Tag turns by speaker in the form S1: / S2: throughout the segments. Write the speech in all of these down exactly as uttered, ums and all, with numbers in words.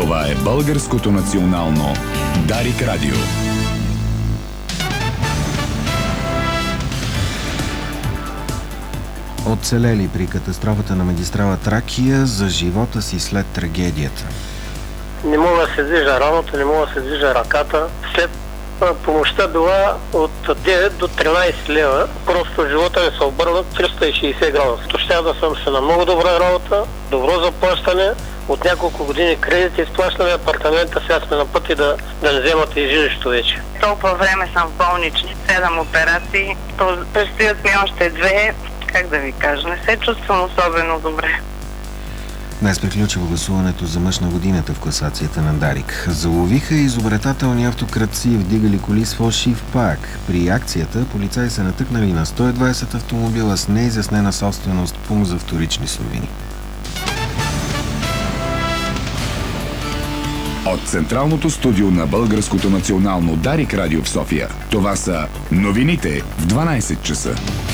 S1: Това е Българското национално Дарик Радио.
S2: Оцелели при катастрофата на магистрала Тракия за живота си след трагедията.
S3: Не мога да се движа рамото, не мога да се движа ръката. След помощта била от девет до тринайсет лева. Просто живота ми се обърна триста и шейсет градуса. Щях да съм се на много добра работа, добро заплащане. От няколко години кредити изплащаме апартамента, сега сме на пъти да, да не вземат и жилището вече.
S4: Толкова време съм в болнични, седем операции, предстоят ми още две. Как да ви кажа, не се чувствам особено добре.
S2: Днес приключва гласуването за мъж на годината в класацията на Дарик. Заловиха изобретателни автократци, вдигали коли с фалшив пак. При акцията полицаи са натъкнали на сто и двайсет автомобила с неизяснена собственост, пункт за вторични суровини.
S1: От Централното студио на Българското национално Дарик Радио в София. Това са новините в дванайсет часа.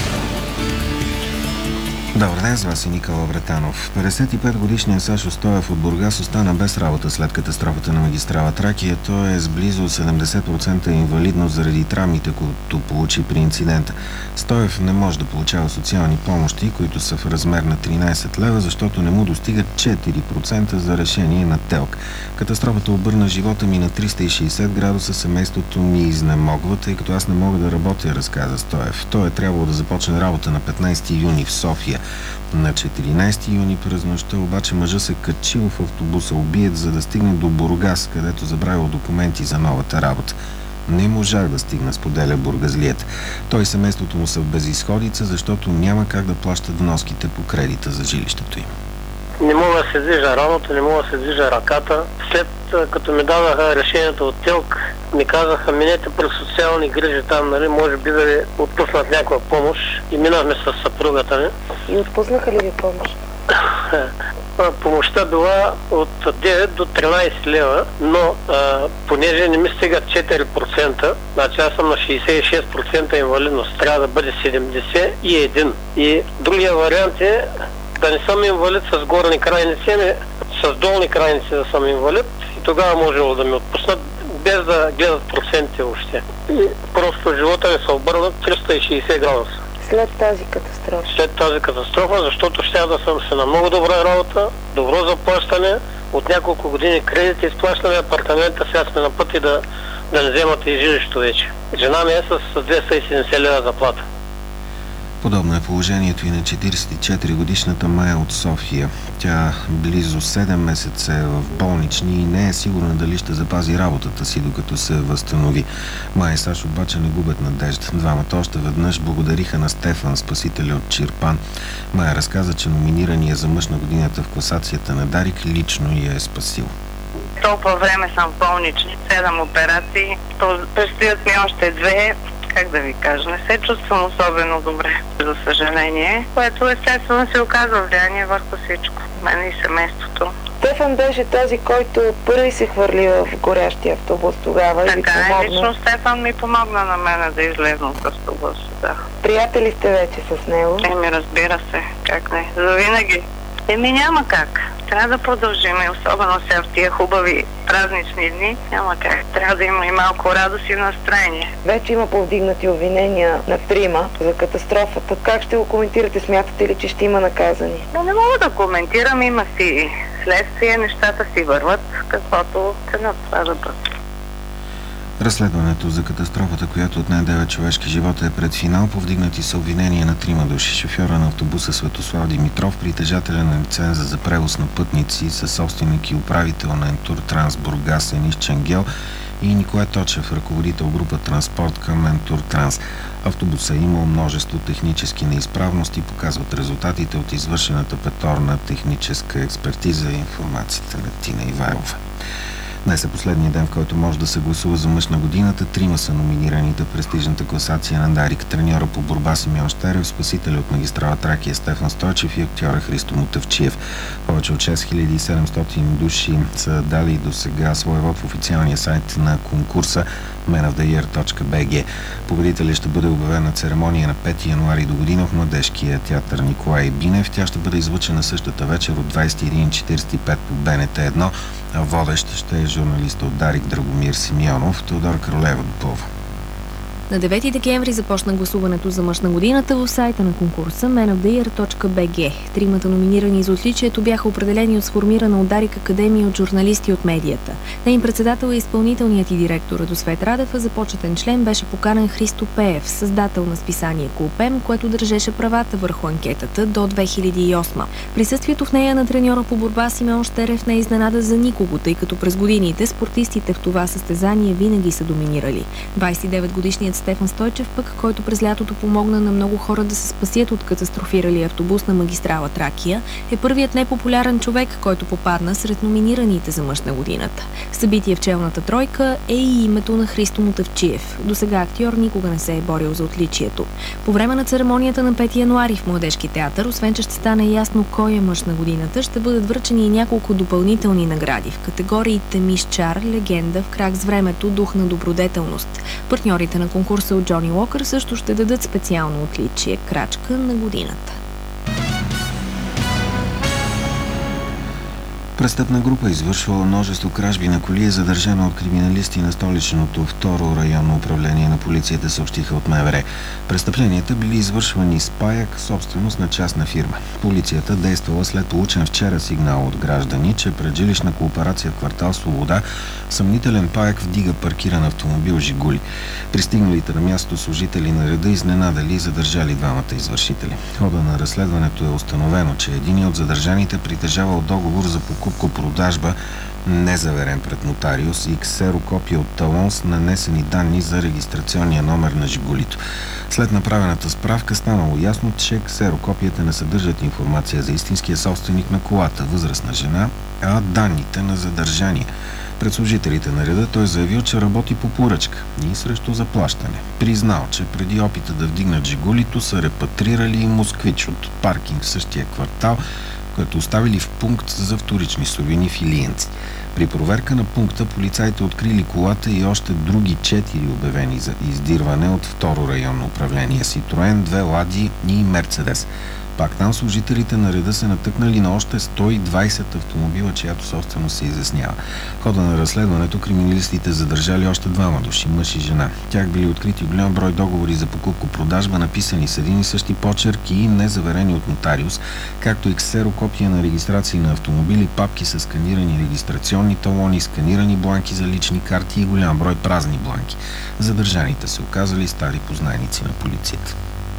S2: Добър ден, с вас е Никола Братанов. петдесет и пет годишният Сашо Стоев от Бургас остана без работа след катастрофата на магистрала Тракия. Той е с близо седемдесет процента инвалидност заради травмите, които получи при инцидента. Стоев не може да получава социални помощи, които са в размер на тринайсет лева, защото не му достигат четири процента за решение на ТЕЛК. Катастрофата обърна живота ми на триста и шейсет градуса, семейството ми изнемогва, тъй като аз не мога да работя, разказа Стоев. Той е трябвало да започне работа на петнайсети юни в София. На четиринайсети юни през нощта обаче мъжа се качил в автобуса убиец, за да стигне до Бургас, където забравил документи за новата работа. Не можах да стигна, споделя бургазлият. Той и семейството му са в безизходица, защото няма как да плащат вноските по кредита за жилището им.
S3: Не мога да се движа рамото, не мога да се движа ръката. След като ми дадаха решението от ТЕЛК, ми казаха, минете през социални грижи там, нали, може би да ви отпуснат някаква помощ. И минахме с съпругата ми.
S4: И отпуснаха ли ви помощ?
S3: Помощта била от девет до тринайсет лева, но а, понеже не ми стигат четири процента, значи аз съм на шейсет и шест процента инвалидност, трябва да бъде седемдесет и един. И другия вариант е да не съм инвалид с горни крайници, ами с долни крайници да съм инвалид, и тогава можело да ми отпуснат, без да гледат процентите въобще. И просто живота ми се обърна триста и шейсет градуса.
S4: След тази катастрофа?
S3: След тази катастрофа, защото щях да съм се на много добра работа, добро заплащане, от няколко години кредити изплащаме апартамента, сега сме на пъти да, да не вземат и жилището вече. Жена ми е с двеста и седемдесет лева заплата.
S2: Подобно е положението и на четирийсет и четири годишната Майя от София. Тя близо седем месеца е в болнични и не е сигурна дали ще запази работата си, докато се възстанови. Майя и Саш обаче не губят надежда. Двамата още веднъж благодариха на Стефан, спасителя от Чирпан. Майя разказа, че номинирания за мъж на годината в класацията на Дарик лично я е спасил.
S4: Толкова време съм в болнични, седем операции, предстоят ми още две. Как да ви кажа, не се чувствам особено добре, за съжаление, което естествено се оказва влияние върху всичко, мен и семейството.
S5: Стефан беше този, който първи се хвърли в горящия автобус тогава.
S4: Така е, лично Стефан ми помогна на мен да излезна от автобуса, да.
S5: Приятели сте вече с него?
S4: Еми, разбира се, как не, завинаги. Еми, няма как. Трябва да продължим, особено сега в тия хубави празнични дни. Няма как. Трябва да има и малко радост и настроение.
S5: Вече има повдигнати обвинения на трима за катастрофата. Как ще го коментирате? Смятате ли, че ще има наказани?
S4: Но не мога да коментирам. Има си следствие, нещата си върват, каквото ценят това да бъде.
S2: Разследването за катастрофата, която отне девет човешки живота, е пред финал. Повдигнати са обвинения на трима души. Шофьора на автобуса Светослав Димитров, притежателя на лиценза за превоз на пътници, със собственик и управител на Ентур Транс Бургас Енис Ченгел, и Николай Точев, ръководител група транспорт към Ентур Транс. Автобуса е имал множество технически неизправности, показват резултатите от извършената петорна техническа експертиза и информацията на Тина Ивайлова. Днес е последния ден, в който може да се гласува за мъж на годината. Трима са номинираните в престижната класация на Дарик. Треньора по борба Симеон Щерев, спасителя от магистрала Тракия Стефан Стойчев и актьора Христо Мутавчиев. Повече от шест хиляди и седемстотин души са дали до сега своя вод в официалния сайт на конкурса. мен оф да иър точка би джи. Победителят ще бъде обявен на церемония на пети януари до година в Младежкия театър Николай Бинев. Тя ще бъде излъчена същата вечер от двадесет и един четиридесет и пет по Б Н Т едно, а водещ ще е журналиста от Дарик Драгомир Симеонов. Теодора Кролева допълва.
S6: На девети декември започна гласуването за мъж на годината в сайта на конкурса мен оф да иър точка би джи. Тримата номинирани за отличието бяха определени от сформирана от Дарик Академия от журналисти от медията. Нейн председател е изпълнителният и директор Радосвет Радев, а за почетен член беше поканен Христо Пеев, създател на списание Кулпем, което държеше правата върху анкетата до две хиляди и осма. Присъствието в нея на треньора по борба Симеон Щерев не е изненада за никого, тъй като през годините спортистите в това състезание винаги са доминирали. двадесет и девет годишният Стефан Стойчев пък, който през лятото помогна на много хора да се спасят от катастрофирали автобус на магистрала Тракия, е първият непопулярен човек, който попадна сред номинираните за мъж на годината. Събитие в челната тройка е и името на Христо Мутавчиев. Досега актьор никога не се е борил за отличието. По време на церемонията на пети януари в Младежки театър, освен че ще стане ясно кой е мъж на годината, ще бъдат връчени и няколко допълнителни награди в категориите Мисчар, Легенда, В крак с времето, Дух на добродетелност. Партньорите на конкурса от Джони Уокър също ще дадат специално отличие – крачка на годината.
S2: Престъпна група, извършвала множество кражби на коли, е задържана от криминалисти на столичното второ районно управление на полицията, съобщиха от МВР. Престъпленията били извършвани с паяк, собственост на частна фирма. Полицията действала след получен вчера сигнал от граждани, че пред жилищна кооперация в квартал Свобода съмнителен паяк вдига паркиран автомобил Жигули. Пристигналите на място служители на реда изненадали и задържали двамата извършители. В хода на разследването е установено, че един от задържаните притежавал договор за покупко-продажба, незаверен пред нотариус, и ксерокопия от талон с нанесени данни за регистрационния номер на Жигулито. След направената справка станало ясно, че ксерокопията не съдържат информация за истинския собственик на колата, възрастна жена, а данните на задържания. Пред служителите на реда той заявил, че работи по поръчка и срещу заплащане. Признал, че преди опита да вдигнат Жигулито са репатрирали и москвич от паркинг в същия квартал, което оставили в пункт за вторични суровини в Илиянци. При проверка на пункта полицаите открили колата и още други четири обявени за издирване от второ районно управление – Ситроен, две Лади и Мерцедес. Пак там служителите на реда се натъкнали на още сто и двадесет автомобила, чиято собственост се изяснява. В хода на разследването криминалистите задържали още двама души, мъж и жена. Тях били открити голям брой договори за покупко-продажба, написани с един и същи почерк и незаверени от нотариус, както и ксерокопия на регистрации на автомобили, папки с сканирани регистрационни талони, сканирани бланки за лични карти и голям брой празни бланки. Задържаните се оказали стари познайници на полицията.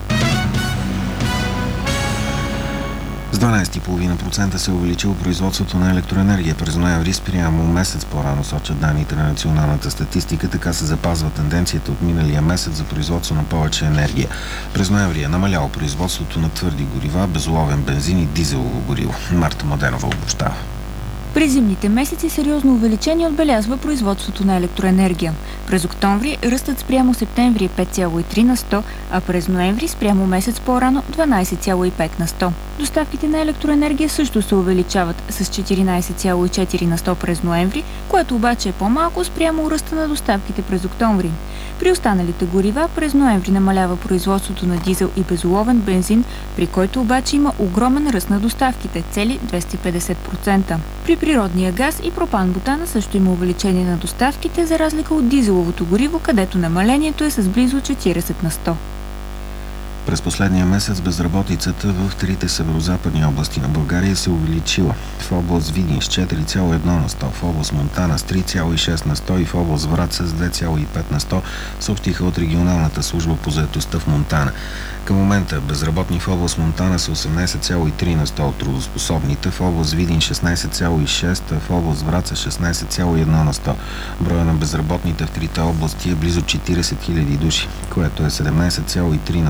S2: С дванадесет цяло и пет процента се увеличило производството на електроенергия през ноември спрямо месец по-рано, сочат данните на националната статистика. Така се запазва тенденцията от миналия месец за производство на повече енергия. През ноември е намаляло производството на твърди горива, безоловен бензин и дизелово гориво. Марта Младенова обобщава.
S7: През зимните месеци сериозно увеличение отбелязва производството на електроенергия. През октомври ръстът спрямо септември е пет цяло и три на сто, а през ноември спрямо месец по-рано дванадесет цяло и пет на сто. Доставките на електроенергия също се увеличават с четиринадесет цяло и четири на сто през ноември, което обаче е по-малко спрямо ръста на доставките през октомври. При останалите горива през ноември намалява производството на дизел и безоловен бензин, при който обаче има огромен ръст на доставките – цели двеста и петдесет процента. При природния газ и пропан-бутана също има увеличение на доставките, за разлика от дизеловото гориво, където намалението е с близо четиридесет на сто.
S2: През последния месец безработицата в трите северозападни области на България се увеличила. В област Видин с четири цяло и едно на сто, в област Монтана с три цяло и шест на сто и в област Враца с две цяло и пет на сто, съобщиха от регионалната служба по заетостта в Монтана. Към момента безработни в област Монтана са осемнадесет цяло и три на сто от трудоспособните, в област Видин шестнадесет цяло и шест, а в област Враца шестнадесет цяло и едно на сто. Броя на безработните в трите области е близо четиридесет хиляди души, което е седемнадесет цяло и три на сто от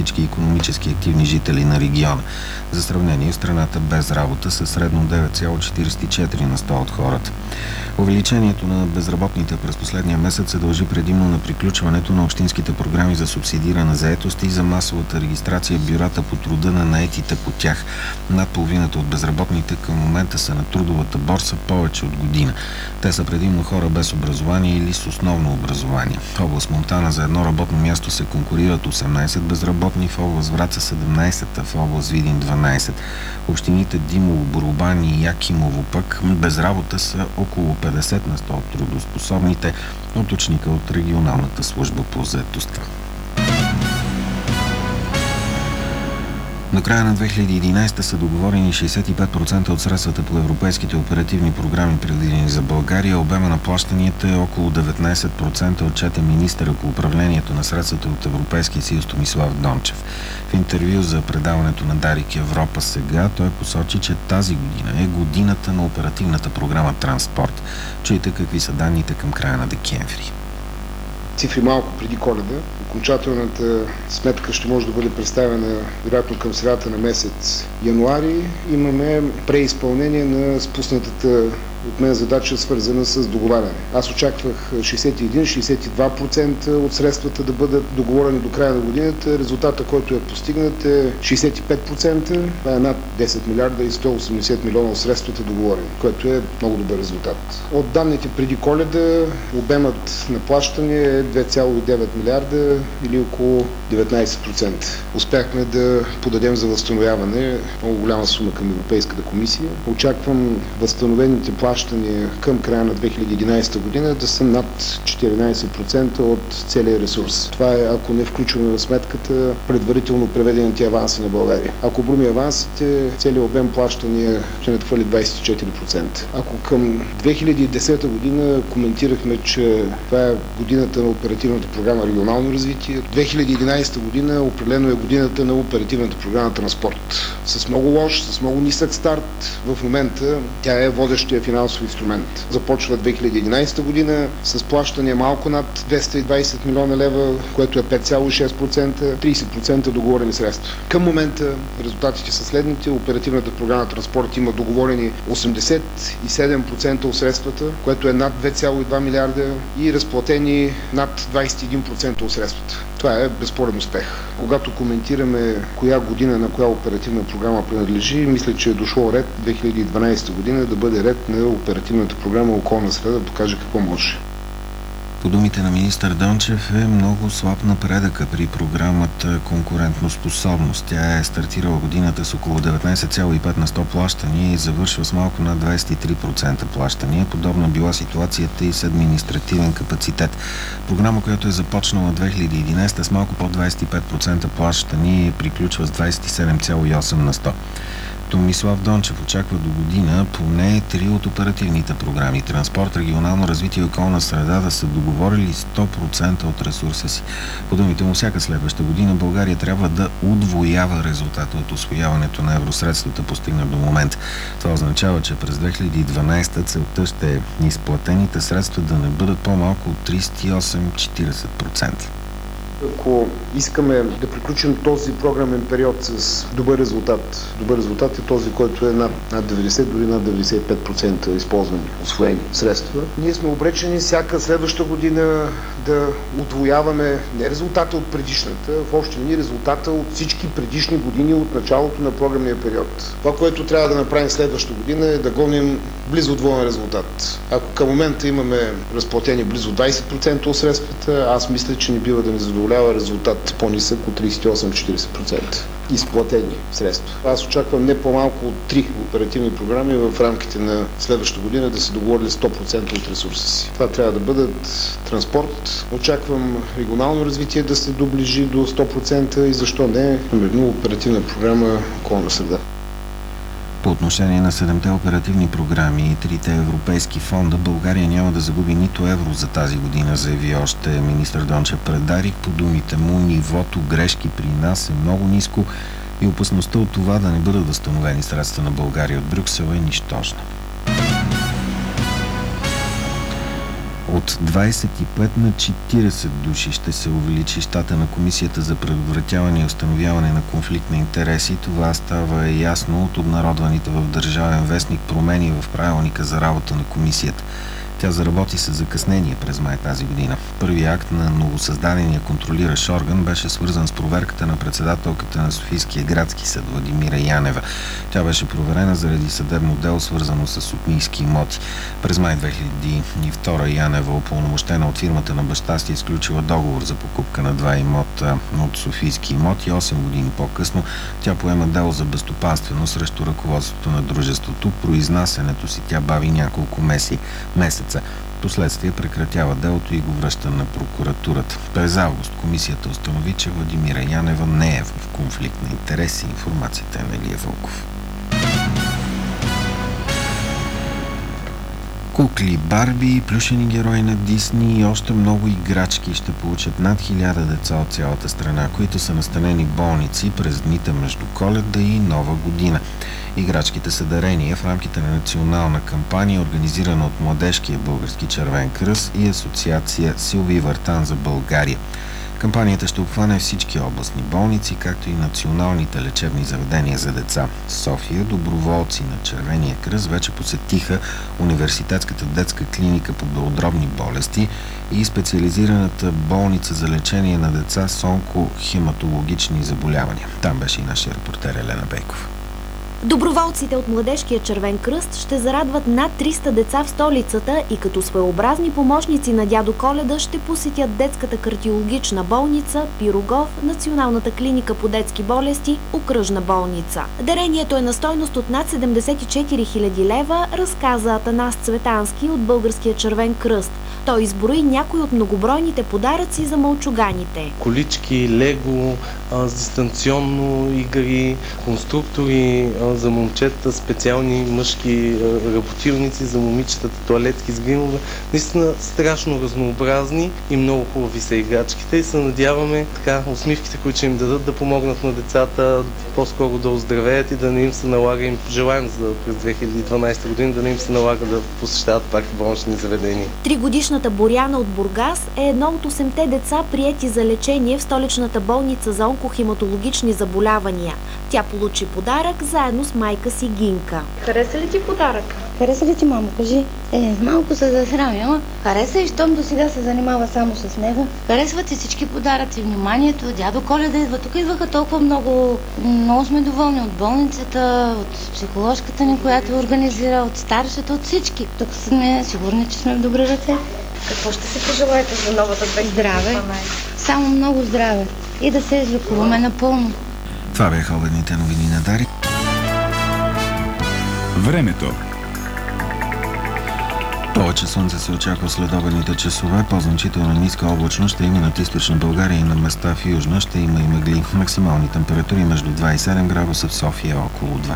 S2: всички икономически активни жители на региона. За сравнение, в страната без работа са средно девет цяло четиридесет и четири на сто от хората. Увеличението на безработните през последния месец се дължи предимно на приключването на общинските програми за субсидирана заетост и за масовата регистрация в бюрата по труда на наетите по тях. Над половината от безработните към момента са на трудовата борса повече от година. Те са предимно хора без образование или с основно образование. В област Монтана за едно работно място се конкурират осемнайсет безработни, в област Враца седемнайсет, а в област Видин дванайсет. Общините Димово, Боробан и Якимово пък без работа са около петдесет на сто от трудоспособните, уточника от регионалната служба по заетостта. До края на две хиляди и единайсета са договорени шейсет и пет процента от средствата по европейските оперативни програми, предвидени за България. Обема на плащанията е около деветнайсет процента, отчете министъра по управлението на средствата от Европейския съюз Томислав Дончев. В интервю за предаването на Дарик Европа сега той посочи, че тази година е годината на оперативната програма Транспорт. Чуйте какви са данните към края на декември.
S8: Цифри малко преди Коледа. Окончателната сметка ще може да бъде представена вероятно към средата на месец януари. Имаме преизпълнение на спуснатата от мен задача, свързана с договаряне. Аз очаквах шейсет и един - шейсет и два процента от средствата да бъдат договорени до края на годината. Резултата, който е постигнат, е шейсет и пет процента. Това е над десет милиарда и сто и осемдесет милиона от средствата договорени, което е много добър резултат. От данните преди Коледа обемът на плащане е две цяло и девет милиарда или около деветнайсет процента. Успяхме да подадем за възстановяване много голяма сума към Европейската комисия. Очаквам възстановените плащания към края на две хиляди и единайсета година да са над четиринайсет процента от целия ресурс. Това е, ако не включваме в сметката предварително преведените аванси на България. Ако броим авансите, целият обем плащания ще надхвърли двайсет и четири процента. Ако към две хиляди и десета година коментирахме, че това е годината на оперативната програма Регионално развитие, две хиляди и единайсета година определено е годината на оперативната програма Транспорт. С много лош, с много нисък старт. В момента тя е водещия финансов инструмент. Започва две хиляди и единайсета година с плащане малко над двеста и двайсет милиона лева, което е пет цяло и шест процента, трийсет процента договорени средства. Към момента резултатите са следните. Оперативната програма Транспорт има договорени осемдесет и седем процента от средствата, което е над две цяло и два милиарда и разплатени над двайсет и един процента от средствата. Това е безспорен успех. Когато коментираме коя година на коя оперативна програма принадлежи, мисля, че е дошло ред две хиляди и дванайсета година да бъде ред на оперативната програма Околна среда, да покаже какво може.
S2: По думите на министър Дончев е много слаб напредъка при програмата Конкурентноспособност. Тя е стартирала годината с около деветнайсет цяло и пет на сто плащания и завършва с малко над двайсет и три процента плащания. Подобна била ситуацията и с административен капацитет. Програма, която е започнала две хиляди и единайсета с малко под двайсет и пет процента плащания и приключва с двайсет и седем цяло и осем на сто. Томислав Дончев очаква до година поне три от оперативните програми Транспорт, регионално развитие и околна среда да са договорили сто процента от ресурса си. По думите му, всяка следваща година България трябва да удвоява резултата от усвояването на евросредствата, постигнат до момента. Това означава, че през две хиляди и дванайсета целта ще е изплатените средства да не бъдат по-малко от трийсет и осем до четирийсет процента.
S8: Ако искаме да приключим този програмен период с добър резултат, добър резултат е този, който е над, над деветдесет, дори над деветдесет и пет процента използвани, усвоени средства. Ние сме обречени всяка следваща година да удвояваме не резултата от предишната, в общи линии резултата от всички предишни години от началото на програмния период. Това, което трябва да направим следващата година е да гоним близо двоен резултат. Ако към момента имаме разплатени близо двайсет процента от средствата, аз мисля, че не бива да ни задоволява резултат по-нисък от трийсет и осем до четирийсет процента изплатени средства. Аз очаквам не по-малко от три оперативни програми в рамките на следващата година да се договорили сто процента от ресурса си. Това трябва да бъдат транспорт. Очаквам регионално развитие да се доближи до сто процента и защо не, примерно оперативна програма Околна среда.
S2: По отношение на седемте оперативни програми и трите европейски фонда, България няма да загуби нито евро за тази година, заяви още министър Дончев пред Дарик. По думите му, нивото грешки при нас е много ниско и опасността от това да не бъдат възстановени средства на България от Брюксел е нищожна. От двадесет и пет на четиридесет души ще се увеличи щата на Комисията за предотвратяване и установяване на конфликт на интереси. Това става ясно от обнародваните в Държавен вестник промени в правилника за работа на комисията. Тя заработи с закъснение през май тази година. Първият акт на новосъздадения контролиращ орган беше свързан с проверката на председателката на Софийския градски съд Владимира Янева. Тя беше проверена заради съдебно дело, свързано с сотнийски имоти. През май две хиляди и втора Янева, упълномощена от фирмата на баща си, изключила договор за покупка на два имота от софийски имоти. осем години по-късно тя поема дело за безстопанствено срещу ръководството на дружеството. Произнасянето си тя бави няколко меси, месеца. Последствие прекратява делото и го връща на прокуратурата. През август комисията установи, че Владимира Янева не е в конфликт на интереси. Информацията е на Илия Вълков. Кукли, Барби, плюшени герои на Дисни и още много играчки ще получат над хиляда деца от цялата страна, които са настанени в болници през дните между Коледа и Нова година. Играчките са дарения в рамките на национална кампания, организирана от Младежкия български червен кръст и асоциация Силви Вартан за България. Кампанията ще обхване всички областни болници, както и националните лечебни заведения за деца. В София доброволци на Червения кръст вече посетиха Университетската детска клиника по белодробни болести и специализираната болница за лечение на деца с онкохематологични заболявания. Там беше и нашия репортер Елена Бейков.
S9: Доброволците от Младежкия червен кръст ще зарадват над триста деца в столицата и като своеобразни помощници на дядо Коледа ще посетят детската кардиологична болница, Пирогов, Националната клиника по детски болести, Окръжна болница. Дарението е на стойност от над седемдесет и четири хиляди лева, разказа Атанас Цветански от Българския червен кръст. Той изброи някои от многобройните подаръци за мълчуганите.
S10: Колички, лего, а, дистанционно игри, конструктори а, за момчета, специални мъжки а, работилници, за момичетата, туалетки с гримове. Наистина страшно разнообразни и много хубави са играчките и се надяваме така усмивките, които ще им дадат, да помогнат на децата по-скоро да оздравеят и да не им се налага, им пожелаем за през две хиляди и дванадесета година, да не им се налага да посещават пак болнични заведения.
S9: Тригодишната Боряна от Бургас е едно от осемте деца, приети за лечение в столичната болница за онкохематологични заболявания. Тя получи подарък заедно с майка си Гинка.
S5: Хареса ли ти подаръка?
S11: Хареса ли ти, мамо? Кажи. Е, малко се засрамя. Хареса и щом до сега се занимава само с него. Харесват и всички подаръци, вниманието. Дядо Коледа идва. Тук идваха толкова много. Много сме доволни от болницата, от психоложката ни, която организира, от старшата, от всички. Тук сме сигурни, че сме в добри ръце.
S5: Какво ще се пожелаете за новата две хиляди и дванадесета?
S11: Здраве. Само много здраве. И да се излекуваме напълно.
S2: Това бяха обедните новини на Дарик.
S1: Времето.
S2: Повече слънце се очаква след обедните часове. По-значително ниска облачност ще има над източна България и на места в Южна. Ще има и мъгли. Максимални температури между два и седем градуса, в София около два.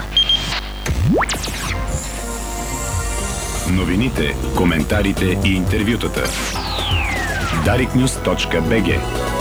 S1: Новините, коментарите и интервютата. дарик нюз точка би джи